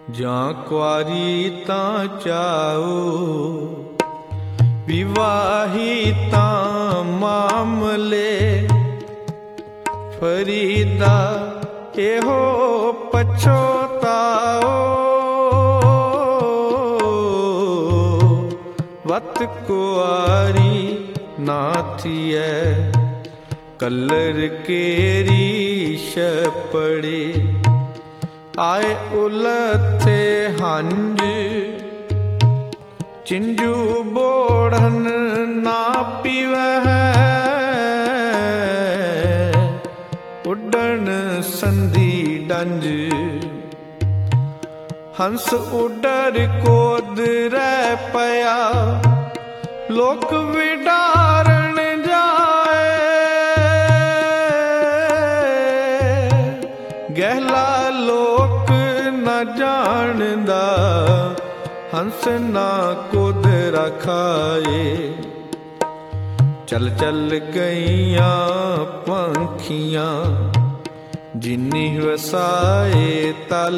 ਜਾਂ ਕੁਆਰੀ ਤਾਂ ਚਾਓ, ਵਿਵਾਹੀ ਤਾਂ ਮਾਮਲੇ। ਫਰੀਦਾ ਇਹੋ ਪਛੋਤਾਓ, ਵਤ ਕੁਆਰੀ ਨਾ ਥੀਐ, ਕਲਰ ਕੇਰੀ ਛਪੜੇ। ਆਏ ਉਲਥੇ ਹੰਝ, ਚਿੰਜੂ ਬੋੜਨ ਨਾ ਪੀਵਹਿ। ਉੱਡਣ ਸੰਧੀ ਡੰਜ, ਹੰਸ ਉੱਡਰ ਕੋਦ ਰਹਿ ਪਿਆ। ਲੋਕ ਵਿਡਾਰਨ ਜਾਏ, ਗਹਿਲਾ ਲੋਕ ਨਾ ਜਾਣਦਾ। ਹੰਸ ਨਾ ਕੁਦ ਰਖਾਏ, ਚੱਲ ਚੱਲ ਗਈਆਂ ਪੰਖੀਆਂ। ਜਿਨੀ ਵਸਾਏ ਤਲ,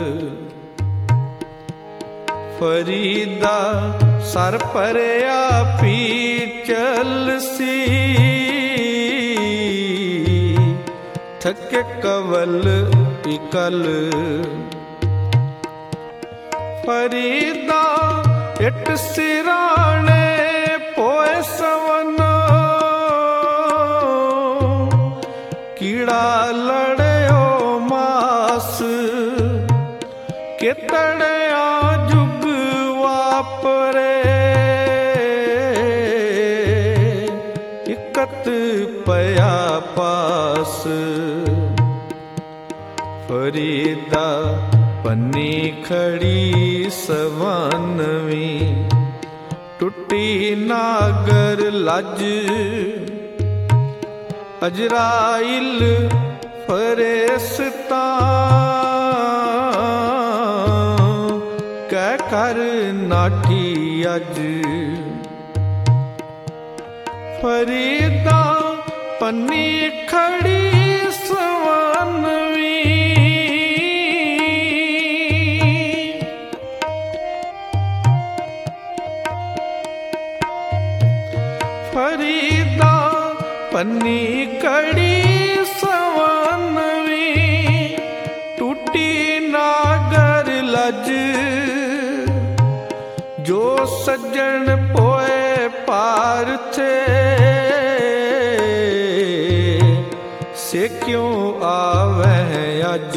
ਫਰੀਦਾ ਸਰ ਭਰਿਆ ਪੀਚਲ ਸੀ। ਥਕੇ ਕਵਲ ਇਕਲ, ਫਰੀਦਾ ਇਟ ਸਿਰਾਣੇ ਪੋਏ ਸਵਨ। ਕੀੜਾ ਲੜਿਓ ਮਾਸ, ਕਿਤੜਿਆ ਜੁਗ ਵਾਪਰੇ। ਇਕਤ ਪਿਆ ਪਾਸ, ਫਰੀਦਾ ਪੰਨੀ ਖੜੀ ਸਵਨਵੀਂ। ਟੁੱਟੀ ਨਾਗਰ ਲੱਜ, ਅਜਰਾਇਲ ਫਰਿਸ਼ਤਾ। ਕਹਿ ਕਰ ਨਾਠੀ ਅੱਜ, ਫਰੀਦਾ ਪੰਨੀ ਖੜੀ ਸਵਨਵੀਂ। ਫਰੀਦਾ ਪੰਨੀ ਕੜੀ ਸਵਨਵੀਂ। ਟੂਟੀ ਨਾਗਰ ਲੱਜ, ਜੋ ਸੱਜਣ ਪੋਏ ਪਾਰਥੇ। ਸੇ ਕਿਉਂ ਆਵਹਿ ਅੱਜ,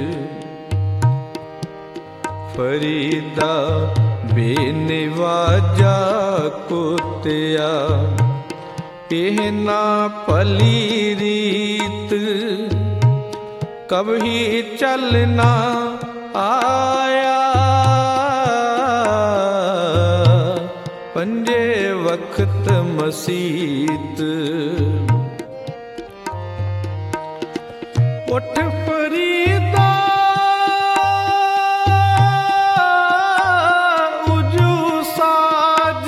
ਫਰੀਦਾ ਬੇਨਿਵਾਜਾ ਕੁੱਤਿਆ। ਇਹ ਨਾ ਭਲੀ ਰੀਤ, ਕਬਹੀ ਚੱਲ ਨਾ ਆਇਆ। ਪੰਜੇ ਵਕਤ ਮਸੀਤ, ਉੱਠ ਫਰੀਦਾ ਉਜੂ ਸਾਜ।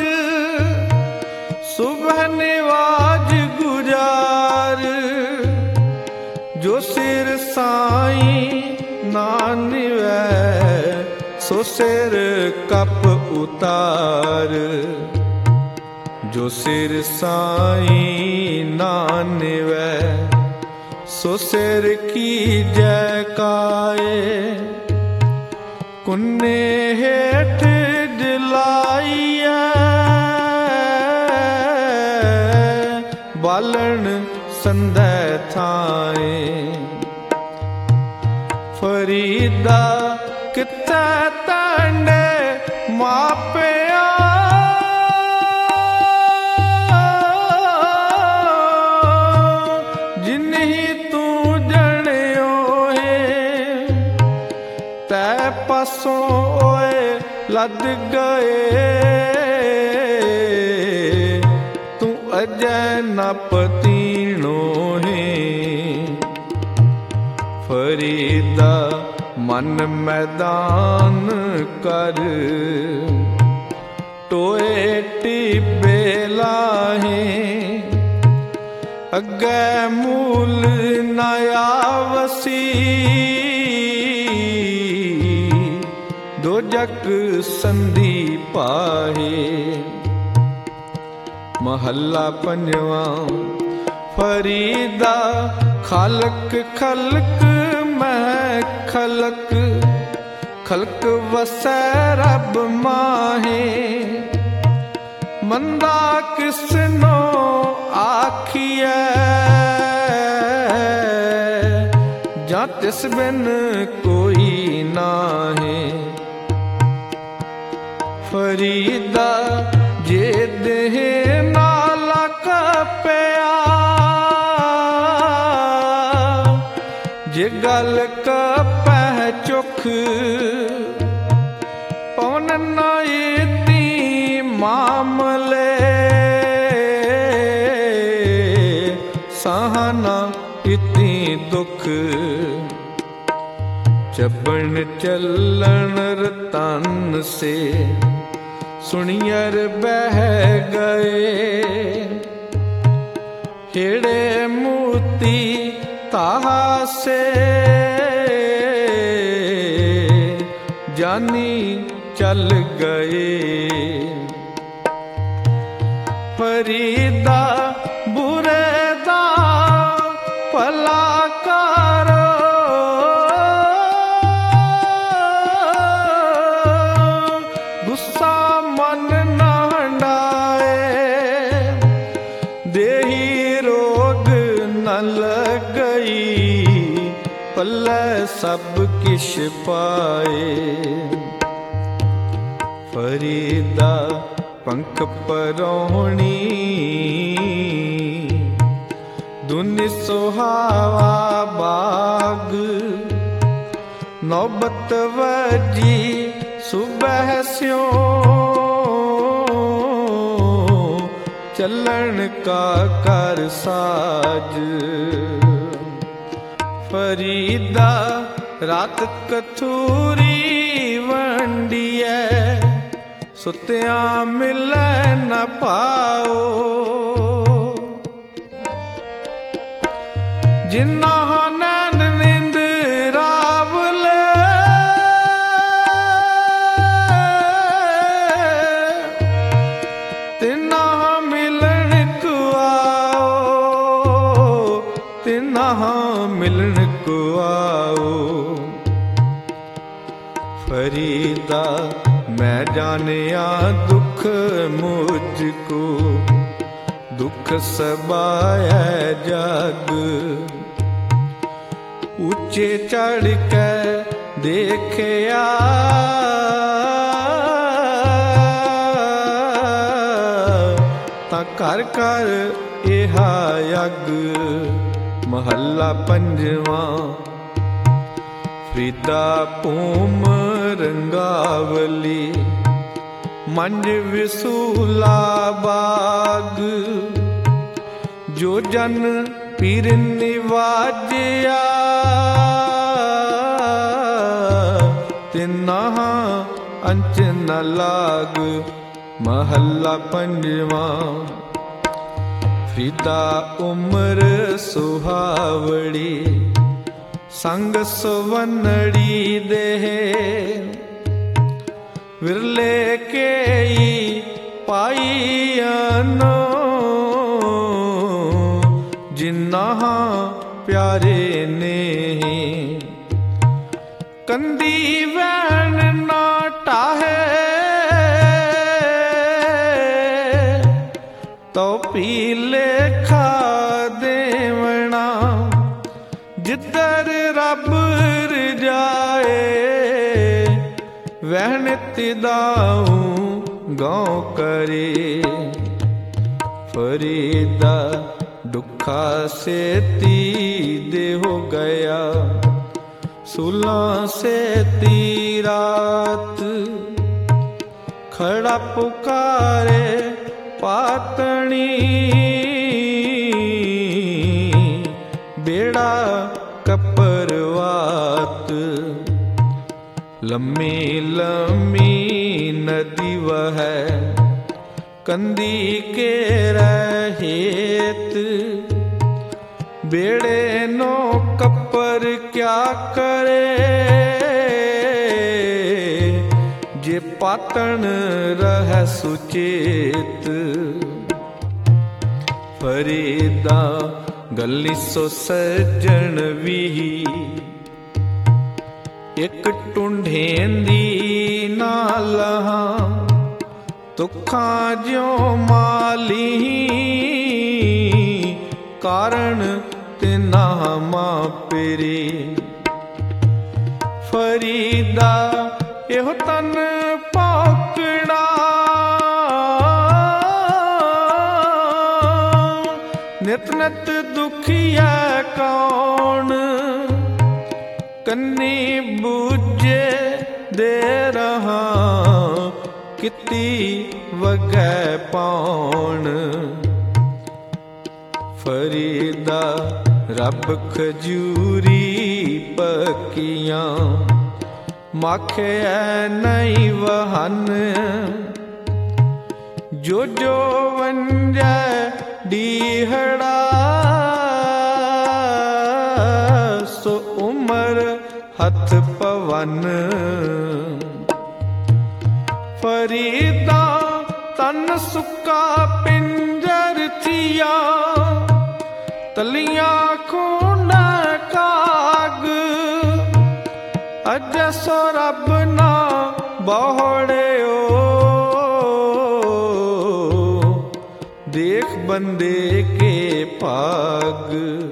ਸੁਬਹ ਨਿਵਾਜ ਗੁਜਾਰ, ਜੋ ਸਿਰ ਸਾਈਂ ਨਾ ਨਿਵੈ। ਸੋ ਸਿਰ ਕਪ ਉਤਾਰ, ਜੋ ਸਿਰ ਸਾਈਂ ਨਾ ਨਿਵੈ। ਸੋ ਸਿਰ ਕੀ ਜੈ ਕਾਏ। ਕੁੰਨੇ ਹੇਠ ਜਲਾਈਐ, ਬਾਲਣ ਸੰਧੈ ਥਾਏ। ਫਰੀਦਾ ਕਿੱਥੇ ਤੰਡੇ ਮਾਪਿਆ। ਜਿਨਹੀ ਤੂੰ ਜਣਿਓ ਏ, ਤੈ ਪਾਸੋਂ ਓਏ ਲੱਦ ਗਏ। ਤੂੰ ਅਜੈ ਨਾ ਪਤੀਣੋ ਹੈ। ਫਰੀਦਾ ਮਨ ਮੈਦਾਨ ਕਰ, ਟੋਏ ਟਿੱਬੇ ਲਾਹੇ। ਅੱਗੇ ਮੂਲ ਨਾ ਆਵਸੀ, ਜੋ ਜਗ ਸੰਧੀ ਪਾਹੇ। ਮਹੱਲਾ ਪੰਜਵਾਂ। ਫਰੀਦਾ ਖਾਲਕ ਖਲਕ ਮੈਂ ਖਲਕ, ਖਲਕ ਵਸੈ ਰਬ ਮਾਹੇ। ਮੰਦਾ ਕਿਸਨੋ ਆਖੀਐ, ਜਾਂ ਤਿਸ ਬਿਨ ਕੋਈ ਨਾਹੀ। ਫਰੀਦਾ ਜੇ ਦੇਹ ਨਾਲਾ ਕਪਿਆ, ਜੇ ਗਲ ਕਪੈ ਚੁਖ। ਪਉਨ ਨਾ ਇਤੀ ਮਾਮਲੇ, ਸਹਨਾ ਇਤੀ ਦੁਖ। ਚੱਬਣ ਚੱਲਣ ਰਤਨ ਸੇ, ਸੁਣੀਅਰ ਬਹਿ ਗਏ। ਹੇੜੇ ਮੋਤੀ ਤਾਹਾ ਸੇ, ਜਾਨੀ ਚੱਲ ਗਏ। ਫਰੀਦਾ ਬੁਰੇ ਦਾ ਭਲਾ ਕਰੋ, ਗੁੱਸਾ ਮਨ ਨਾ ਹੰਡਾਏ। ਦੇਹੀ ਰੋਗ ਨ ਲੱਗਈ, ਪੱਲੇ ਸਭ ਕਿਛ ਪਾਏ। ਫਰੀਦਾ ਪੰਖ ਪਰੋਹਣੀ, ਦੁਨੀ ਸੁਹਾਵਾ ਬਾਗ। ਨੌਬਤ ਵਜੀ ਸੁਬਹ ਸਿਉ, ਚੱਲਣ ਕਾ ਕਰ ਸਾਜ। ਫਰੀਦਾ ਰਾਤ ਕਥੂਰੀ ਵੰਡੀਐ, ਸੁਤਿਆਂ ਮਿਲੈ ਨ ਪਾਓ। ਜਿਨ੍ਹਾਂ ਨੈਣ ਨਿੰਦ ਰਾਵਲੇ, ਤਿਨਾਂ ਮਿਲਣ ਕੋ ਆਓ, ਤਿਨਾਂ ਮਿਲਣ ਕੋ ਆਓ। ਫਰੀਦਾ ਮੈਂ ਜਾਣਿਆ ਦੁਖ ਮੁਝ ਕੋ, ਦੁਖ ਸਬਾਇ ਜਗ। ਉੱਚੇ ਚੜ ਕੇ ਦੇਖਿਆ, ਤਾਂ ਘਰ ਘਰ ਇਹਾ ਯਗ। ਮਹੱਲਾ ਪੰਜਵਾਂ। ਫਰੀਦਾ ਭੂਮ ਰੰਗਾਵਲੀ, ਮੰਝ ਵਿਸੂਲਾ ਬਾਗ। ਜੋ ਜਨ ਪੀਰ ਨਿਵਾਜਿਆ, ਤਿਨਾਂ ਅੰਚ ਨ ਲਾਗ। ਮਹੱਲਾ ਪੰਜਵਾਂ। ਫਰੀਦਾ ਉਮਰ ਸੁਹਾਵੜੀ, ਸੰਗ ਸੁਵਨੜੀ ਦੇਹ। ਵਿਰਲੇ ਕੇਈ ਪਾਈਆਨੋ, ਜਿਨ੍ਹਾਂ ਪਿਆਰੇ ਨੇ। ਕੰਦੀ ਵੈਣ ਨਾ ਟਾਹੇ, ਤੋ ਪੀ ਲੇਖਾ ਦੇਵਣਾ। ਜਿੱਧਰ ਰੱਬ ਰਜਾਏ, ਵਹਿਣ ਤਿਦਾਊ ਗਾਉ ਕਰੇ। ਫਰੀਦਾ ਦੁੱਖਾ ਸੇਤੀ ਦੇਹੁ ਗਿਆ, ਸੁਲਾਂ ਸੇਤੀ ਰਾਤ। ਖੜਾ ਪੁਕਾਰੇ ਪਾਤਣੀ, ਬੇੜਾ ਕਪਰਵਾਤ। ਲੰਮੀ ਲੰਮੀ ਨਦੀ ਵਹੈ, ਕੰਦੀ ਕੇ ਰਹੇਤ। बेड़े नो कपर क्या करे, पातन रह सुचेत। फरीदा गली सो सज्जन भी एक टुंढेंदी ना लहा तुखा ज्यो माली कारण तिना मापरे। फरीदा एहो तन पौकड़ा नित नित दुखिया कौन कन्नी बूझे दे रहा किती वगै पाउन। फरीदा रब खजूरी पकियां माखे नहीं वहन जो जो वंजै डीहड़ा सो उमर हथ पवन। फरीदा तन सुका पिंजर थिया तलियां खून काग अज सो रब ना बहुड़े देख बंदे के पाग।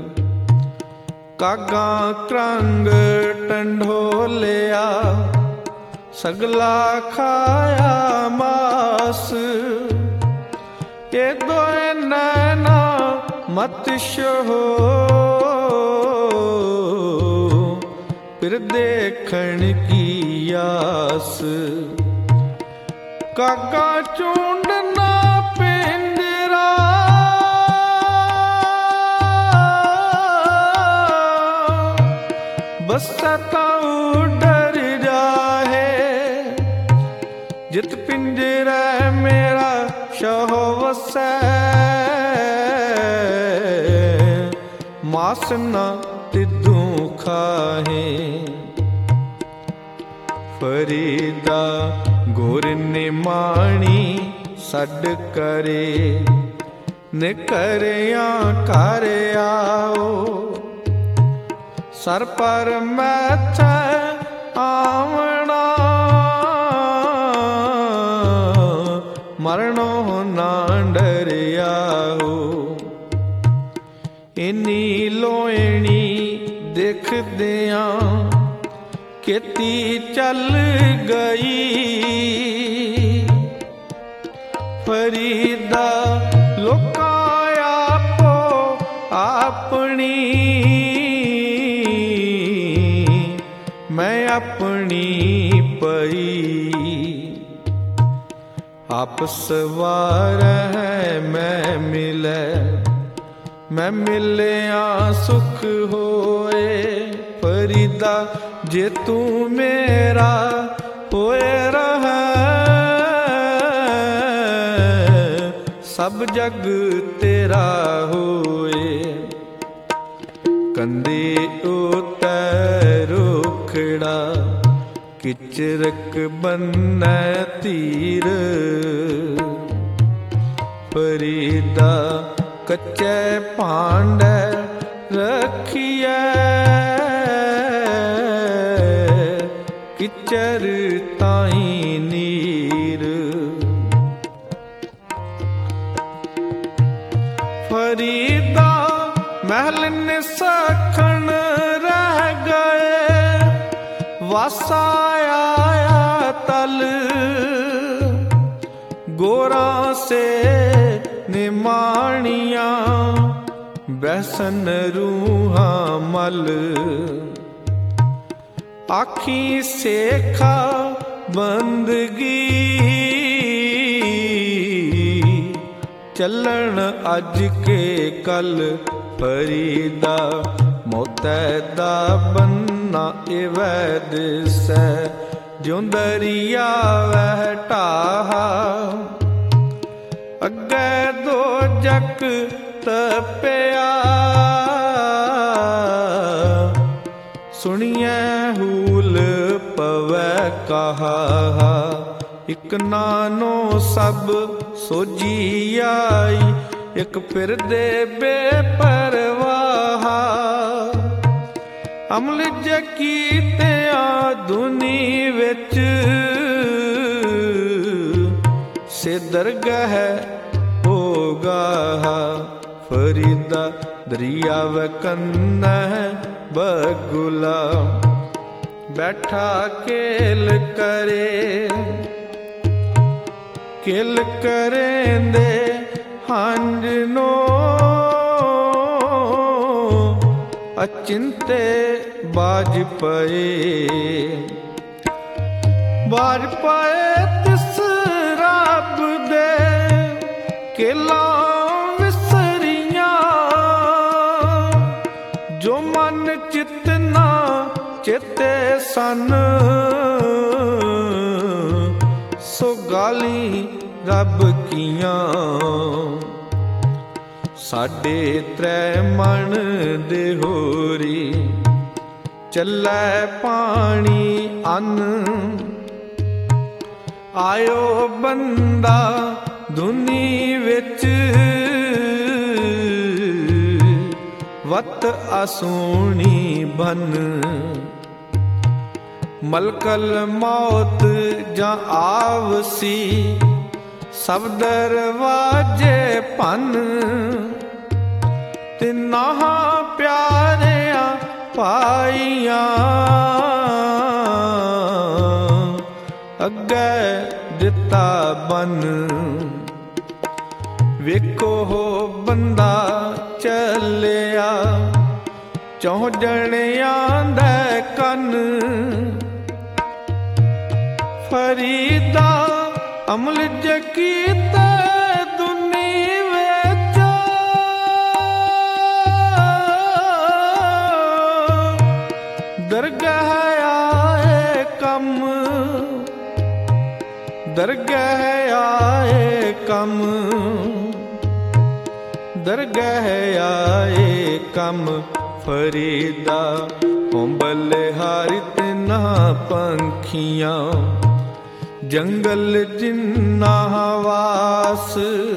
कागा क्रंग टंढोलिया सगला खाया मास ये दोए नैना मत शहो फिर देखण की आस। कागा चूंडना पिंजरा बस ताऊ डर जाए जित पिंजरा मेरा शहो वसै मास ना तिदू खाहे। फरीदा गोर निमाणी सड करे ने करया कर आओ सर पर मैथा आवना मरणो ना डरियाओ। इन्नी लोएणी देखदियां खेती चल गई। फरीदा लोकां आपो अपनी मैं अपनी पई। आप सवार है मैं मिलिया सुख होए। फरीदा जे तू मेरा होए रहा सब जग तेरा होए। कंधे उतर रुखड़ा किचरक बन तीर। फरीदा कच्चे भांडे रखिए किचर ताई नीर। फरीदा महल निसखन रह गए वासा आया तल। गोरा से निमाणिया बैसन रूहा मल। आखी सेखा बंदगी चलन अज के कल। फरीदा मोतैदा बन्ना इवैद सै ज्यों दरिया वह ढाहा। अगे दो जग तपिया सुनिए हूल पवै कहा। ਇਕ ਨਾਨੋ ਸਭ ਸੋਝੀ ਆਈ, ਇਕ ਫਿਰਦੇ ਬੇਪਰਵਾਹ। ਅਮਲ ਜੇ ਕੀਤਿਆਂ ਦੁਨੀ ਵਿੱਚ, ਸੇ ਦਰਗਾਹ ਹੋਗਾ। ਫਰੀਦਾ ਦਰਿਆ ਵਕੰਨਹ ਬਗੁਲਾ, ਬੈਠਾ ਕੇਲ ਕਰੇ। ਕਿਲ ਕਰੇਂਦੇ ਹੰਝ ਨੋ, ਅਚਿੰਤੇ ਬਾਜ ਪਏ। ਬਾਜ ਪਏ ਤਿਸ ਰੱਬ ਦੇ ਕੇਲਾ ਵਿਸਰੀਆਂ, ਜੋ ਮਨ ਚਿਤ ਨਾ ਚੇਤੇ ਸਨ। ਸੋ ਗਾਲੀ ਰੱਬ ਕੀਆਂ, ਸਾਡੇ ਤ੍ਰੈ ਮਣ ਦੇ ਹੋਰੀ। ਚੱਲੈ ਪਾਣੀ ਅੰਨ, ਆਇਓ ਬੰਦਾ ਦੁਨੀ ਵਿੱਚ। ਵਤ ਆਸੂਣੀ ਬਨ, ਮਲਕਲ ਮੌਤ ਜਾਂ ਆਵਸੀ। ਸਭ ਦਰਵਾਜੇ ਭੰਨ, ਤਿਨਾਹ ਪਿਆਰਿਆਂ ਪਾਈਆਂ। ਅੱਗੇ ਦਿੱਤਾ ਬਨ, ਵੇਖੋ ਬੰਦਾ ਚੱਲਿਆ। ਚੌ ਜਣਿਆਂ ਦੇ ਕੰਨ, ਫਰੀਦਾ ਅਮਲ ਜੇ ਕੀਤੇ ਦੁਨੀ ਵਿੱਚ। ਦਰਗਾਹ ਆਏ ਕੰਮ, ਦਰਗਾਹ ਆਏ ਕੰਮ। ਦਰਗਾਹ ਆਏ ਕੰਮ, ਫਰੀਦਾ ਹੁੰਬਲ ਹਾਰਿਤ ਨਾ ਪੰਖੀਆਂ। ਜੰਗਲ ਜਿੰਨਾ ਵਾਸ,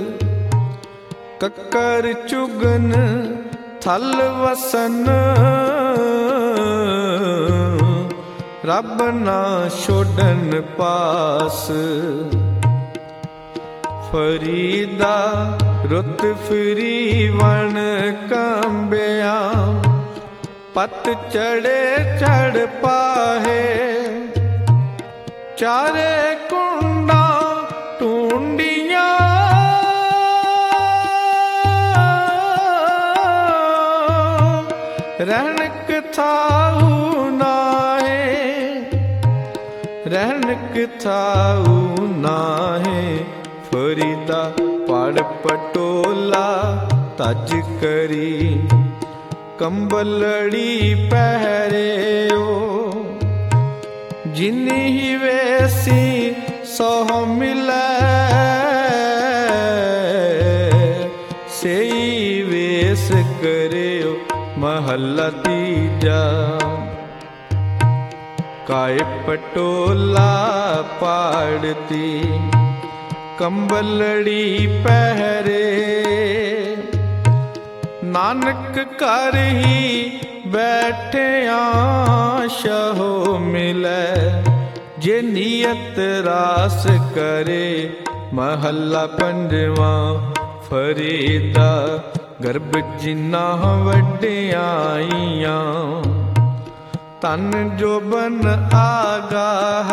ਕੱਕਰ ਚੁਗਨ ਥਲ ਵਸਨ। ਰੱਬ ਨਾ ਛੋਡਨ ਪਾਸ, ਫਰੀਦਾ ਰੁੱਤ ਫਿਰੀ ਵਣ ਕੰਬਿਆ। ਪਤ ਚੜੇ ਚੜ ਪਾਹੇ, ਚਾਰੇ ਕੁੰਡਾਂ ਟੂੰਡੀਆਂ। ਰਹਿਣਕ ਥਾਊ ਨਾਹੇ, ਰਹਿਣਕ ਥਾਊ ਨਾਹੇ। ਫਰੀਦਾ ਪੜ ਪਟੋਲਾ ਤਜ ਕਰੀ, ਕੰਬਲੜੀ ਪਹਿਰਿਓ। ਜਿਨੀ ਵੇਸੀ ਸੋ ਮਿਲੈ, ਸਈ ਵੇਸ ਕਰਿਓ ਮਹੱਲਾ ਤੀਜਾ। ਕਾਇ ਪਟੋਲਾ ਪਾੜਤੀ, ਕੰਬਲੜੀ ਪਹਿਰੇ। ਨਾਨਕ ਘਰ ਹੀ ਬੈਠਿਆਂ ਸ਼ਹੋ ਮਿਲੈ। ਜੇ ਨੀਅਤ ਰਾਸ ਕਰੇ ਮਹੱਲਾ ਪੰਜਵਾਂ। ਫਰੀਦਾ ਗਰਭ ਜਿਨ੍ਹਾਂ ਵੱਡਿਆਈਆਂ, ਤਨ ਜੋਬਨ ਆਗਾਹ।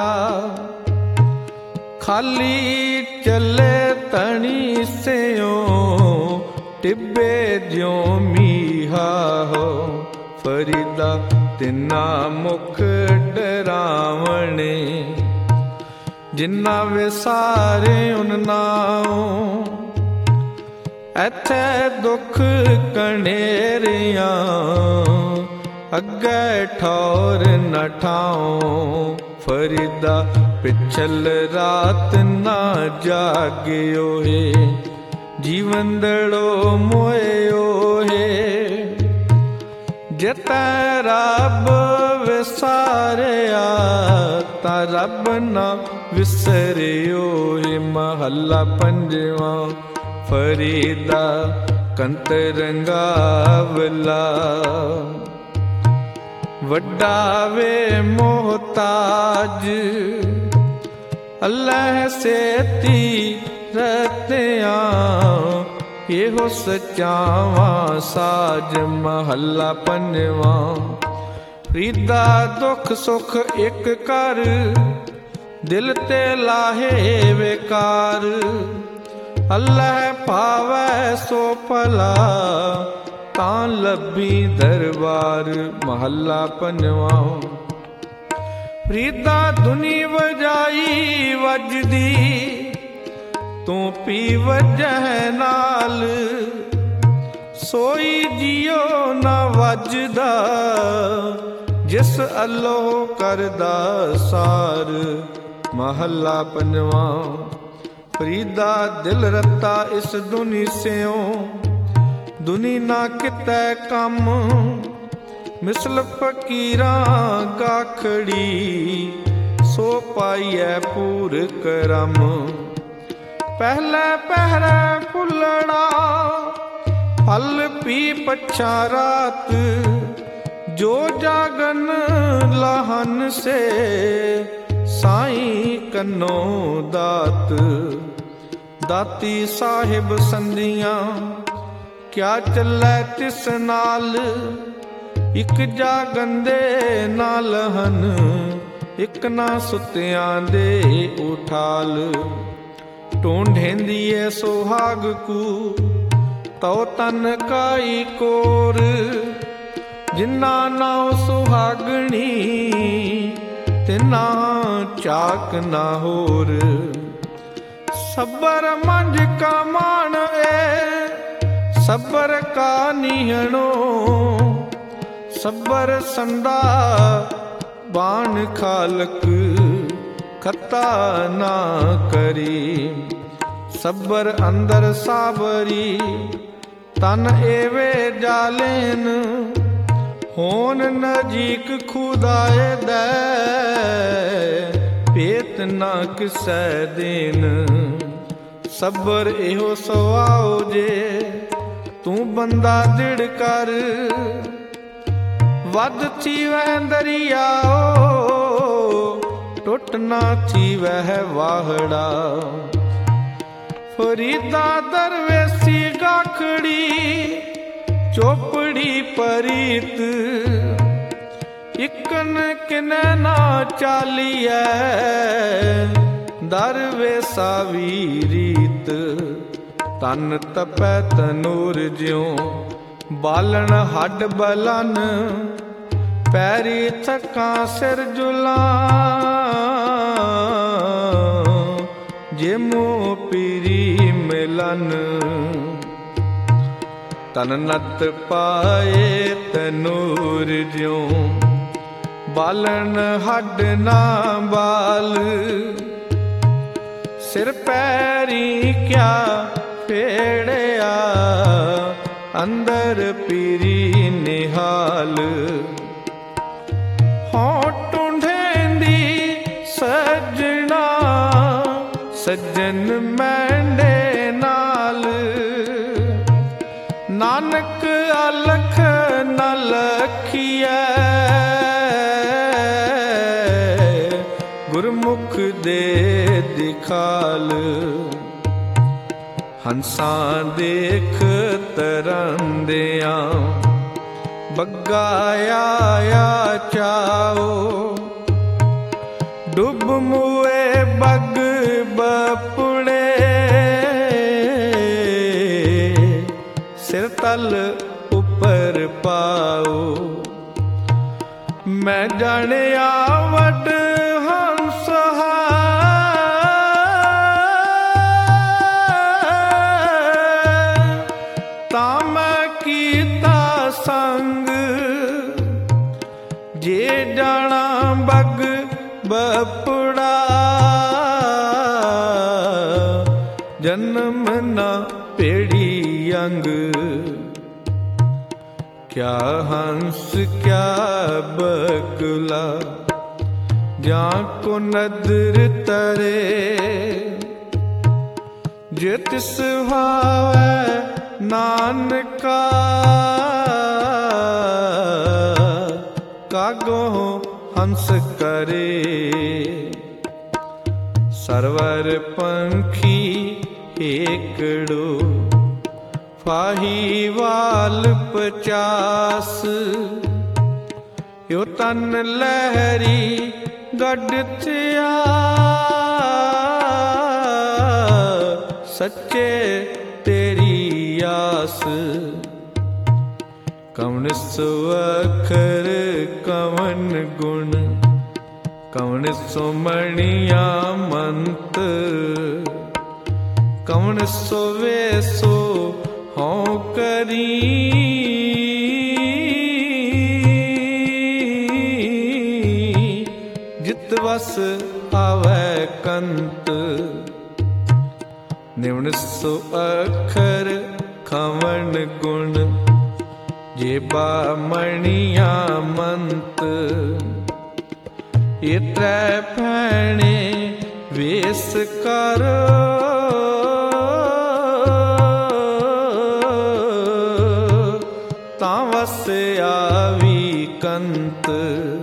ਖਾਲੀ ਚੱਲੇ ਤਣੀ ਸਿਓ, ਟਿੱਬੇ ਜਿਉ ਮੀਹਾ ਹੋ। ਫਰੀਦਾ ਤਿੰਨਾ ਮੁਖ ਡਰਾਵਣੇ, ਜਿਨ੍ਹਾਂ ਵਿਸਾਰੇ ਉਨ ਨਾਉ। ਐਥੇ ਦੁੱਖ ਕਣੇਰਿਆਂ, ਅੱਗੇ ਠੌਰ ਨ ਠਾਉ। ਫਰੀਦਾ ਪਿਛਲ ਰਾਤ ਨਾ ਜਾਗਿਓ ਏ, ਜੀਵੰਦੜੋ ਮੋਇਓ ਏ। ਜਿਤੈ ਰੱਬ ਵਿਸਾਰਿਆ ਤਾਂ ਰੱਬ ਨਾ ਵਿਸਰਿਓ। ਏ ਮਹੱਲਾ ਪੰਜਵਾਂ। ਫਰੀਦਾ ਕੰਤ ਰੰਗਾਵਲਾ। ਵੱਡਾ ਵੇ ਮੁਹਤਾਜ ਅੱਲ੍ਹਾਹ ਸੇਤੀ ਰਤਿਆ। ਇਹੋ ਸਚਾਵਾਂ ਸਾਜ। ਮਹੱਲਾ ਪੰਜਵਾਂ। ਫਰੀਦਾ ਦੁੱਖ ਸੁੱਖ ਇੱਕ ਕਰ ਦਿਲ ਤੇ ਲਾਹੇ ਵਿਕਾਰ। ਅੱਲ੍ਹਾਹ ਭਾਵੈ ਸੋ ਭਲਾ ਤਾਂ ਲੱਭੀ ਦਰਬਾਰ। ਮਹੱਲਾ ਪੰਜਵਾਂ। ਫਰੀਦਾ ਧੁਨੀ ਵਜਾਈ ਵੱਜਦੀ ਤੂੰ ਪੀ ਵਜਹਿ ਨਾਲ। ਸੋਈ ਜਿਉ ਨਾ ਵੱਜਦਾ ਜਿਸ ਅੱਲ੍ਹੋ ਕਰਦਾ ਸਾਰ। ਮਹੱਲਾ ਪੰਜਵਾਂ। ਫਰੀਦਾ ਦਿਲ ਰਤਾ ਇਸ ਦੁਨੀ ਸਿਓ ਦੁਨੀ ਨਾ ਕਿਤੈ ਕੰਮ। ਮਿਸਲ ਫਕੀਰਾਂ ਗਾਖੜੀ ਸੋ ਪਾਈਐ ਪੂਰ ਕਰਮ। ਪਹਿਲੇ ਪਹਿਰੇ ਫੁੱਲਣਾ ਫਲ ਪੀ ਪਛਾ ਰਾਤ। ਜੋ ਜਾਗਨ ਲਾਹਨ ਸੇ ਸਾਈਂ ਕੰਨੋ ਦਾਤ। ਦਾਤੀ ਸਾਹਿਬ ਸੰਧੀਆਂ ਕਿਆ ਚੱਲੈ ਤਿਸ ਨਾਲ। ਇੱਕ ਜਾਗੰਦੇ ਨਾਲ ਹਨ ਇੱਕ ਨਾ ਸੁੱਤਿਆਂ ਦੇ ਉਠਾਲ। ਢੂੰਢੇਂਦੀਏ ਸੁਹਾਗ ਕੂ ਤਉ ਤਨ ਕਾਈ ਕੋਰ। ਜਿਨਾ ਨਾਉ ਸੁਹਾਗਣੀ ਤਿਨਾ ਚਾਕ ਨਾ ਹੋਰ। ਸਬਰ ਮੰਝ ਕਾ ਮਾਣ ਏ ਸਬਰ ਕਾ ਨੀਹਣੋ। ਸਬਰ ਸੰਦਾ ਬਾਣ ਖਾਲਕ ਖਤਾ ਨਾ ਕਰੀ। ਸਬਰ ਅੰਦਰ ਸਾਬਰੀ ਤਨ ਏਵੇ ਜਾਲੇਨ। ਹੋਣ ਨਜੀਕ ਖੁਦਾਏ ਦੈ ਭੇਤ ਨਾ ਕਿਸੈ ਦੇਨ। ਸਬਰ ਇਹੋ ਸੁਆਓ ਜੇ ਤੂੰ ਬੰਦਾ ਦਿੜ ਕਰ। ਵੱਧ ਥੀਵੈ ਦਰਿਆਓ ਟੁੱਟ ਨਾ ਥੀਵੈ ਵਾਹੜਾ। ਫਰੀਦਾ ਦਰਵੇਸੀ ਗਾਖੜੀ ਚੋਪੜੀ ਪਰੀਤ। ਇਕਨ ਕਿਨੈ ਨਾ ਚਾਲੀਐ ਦਰਵੇਸਾ ਵੀ ਰੀਤ। ਤਨ ਤਪੈ ਤਨੂਰ ਜਿਉ ਬਾਲਣ ਹੱਡ ਬਲਨ। ਪੈਰੀ ਥਕਾਂ ਸਿਰ ਜੁਲਾਂ ਜੇ ਮੋਹ ਪੀਰੀ ਮਿਲਨ। ਤਨ ਨਤ ਪਾਏ ਤਨੂਰ ਜਿਉ ਬਾਲਣ ਹੱਡ ਨਾ ਬਾਲ। ਸਿਰ ਪੈਰੀ ਕਿਆ ਫੇੜਿਆ ਅੰਦਰ ਪੀਰੀ ਨਿਹਾਲ। ਹੋਂ ਟੁੰਢੇਂਦੀ ਸੱਜਣਾ ਸੱਜਣ ਮੈਂਡੇ ਨਾਲ। ਨਾਨਕ ਅਲਖ ਨ ਲਖੀਐ ਗੁਰਮੁਖ ਦੇ ਦਿਖਾਲ। ਹੰਸਾਂ ਦੇਖ ਤਰੰਦਿਆਂ ਬੱਗਾ ਆਇਆ ਚਾਓ। ਡੁੱਬ ਮੂਏ ਬੱਗ ਬਪੁੜੇ ਸਿਰ ਤਲ ਉੱਪਰ ਪਾਓ। ਮੈਂ ਜਾਣਿਆ ਵੱਡ ਹੰਸ ਤਾਂ ਮੈਂ ਕੀਤਾ ਸੰਗ। ਜੇ ਜਾਣਾ ਬੱਗ ਬਪੁੜਾ ਜਨਮ ਨਾ ਭੇੜੀ ਅੰਗ। क्या हंस क्या बगुला जाको नदर तरे, जे तिस भावै नानका कागो हंस करे। सरवर पंखी एकड़ो फाहीवाल 50, यो तन लहरी गढ़ थिया सच्चे तेरी आस। कवन सो अखर कवन गुण, कवन सो मणिया मंत, कवन सो वेसो हों करी। जित वस आवै कंत, निवण सो अखर खवन गुण, जेबा मणिया मंत। ये त्रै भैणे वेस करो, तां वस आवी कंत।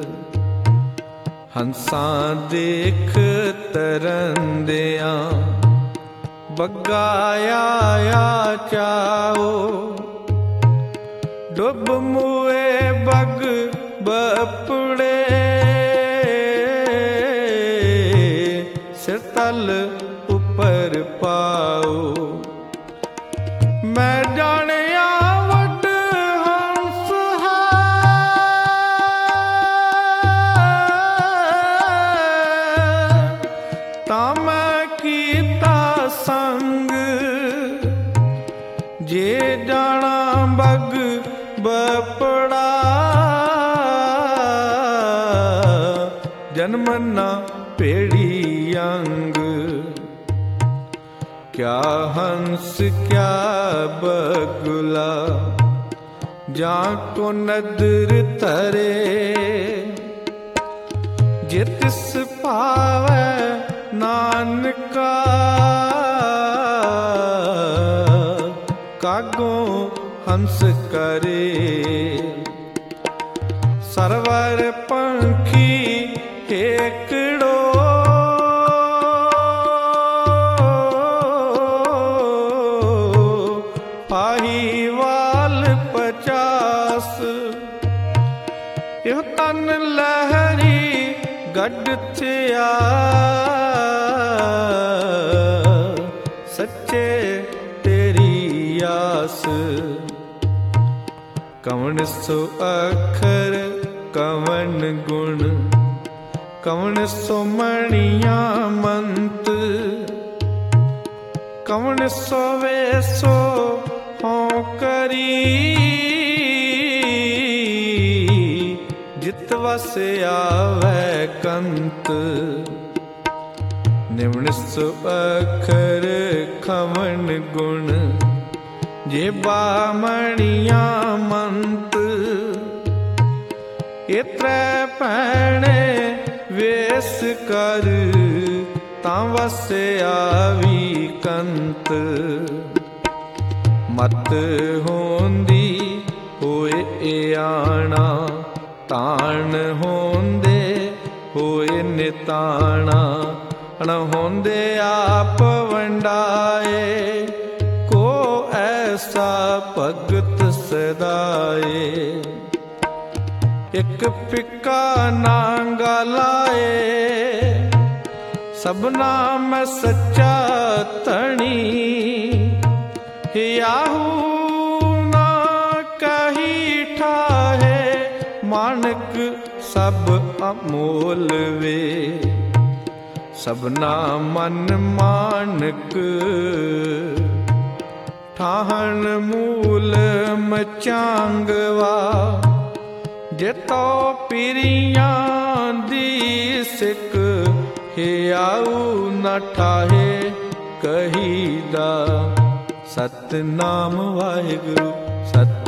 हंसां देख तरंदियां बग्गा आया चाओ, डुब मुए बग बपड़े, सिर तल उपर पाओ। मैं जानिया वड हंस है, तां मैं कीता संग, जे जाना बग बपड़ा, जन्म ना पेड़ी अंग। क्या हंस क्या बगुला जाको नदर तरे, जे तिस पावै नानका कागो हंस करे। सरवर पंखी एकड़ो फाहीवाल 50, यो तन लहरी गढ़ थिया सच्चे तेरी आस। कवन सो अखर कवन गुण, कवन सो मणिया मंत, कवन सो वेसो हों करी। जित वस आवै कंत, निवण सो अखर खवन गुण, जेबा मणिया मंत। ये त्रै भैणे वेस कर, तां वस आवी कंत। मत होंदी होए आना, ताण होंदे होए निताणा। अण होंदे आप वंडाए, को ऐसा भगत सदाए। एक फिक्का नांगा लाए, सबना मैं सच्चा तणी। याहू ना कही ठाहे, मानक सब अमोल वे। सबना मन मानक, ठाहन मूल मचांगवा। जेतो पिरियां दी सिक, हे आऊ न ठाहे कहीदा। सतनाम वाहिगुरु सत